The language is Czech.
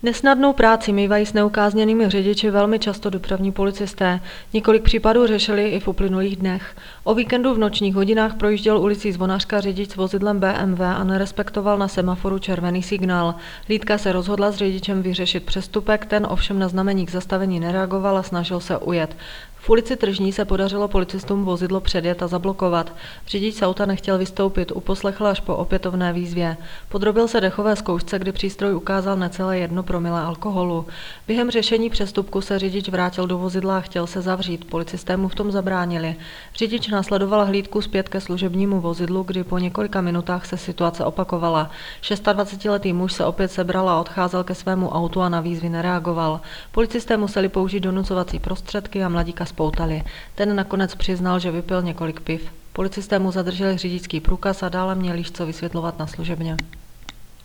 Nesnadnou práci mívají s neukázněnými řidiči velmi často dopravní policisté. Několik případů řešili i v uplynulých dnech. O víkendu v nočních hodinách projížděl ulicí Zvonařka řidič s vozidlem BMW a nerespektoval na semaforu červený signál. Hlídka se rozhodla s řidičem vyřešit přestupek, ten ovšem na znamení k zastavení nereagoval a snažil se ujet. V ulici Tržní se podařilo policistům vozidlo předjet a zablokovat. Řidič z auta nechtěl vystoupit, uposlechl až po opětovné výzvě. Podrobil se dechové zkoušce, kdy přístroj ukázal necelé 1 promile alkoholu. Během řešení přestupku se řidič vrátil do vozidla a chtěl se zavřít. Policisté mu v tom zabránili. Řidič následoval hlídku zpět ke služebnímu vozidlu, kdy po několika minutách se situace opakovala. 26letý muž se opět sebral a odcházel ke svému autu a na výzvy nereagoval. Policisté museli použít donucovací prostředky a mladíka spoutali. Ten nakonec přiznal, že vypil několik piv. Policisté mu zadrželi řidičský průkaz a dále měl již co vysvětlovat na služebně.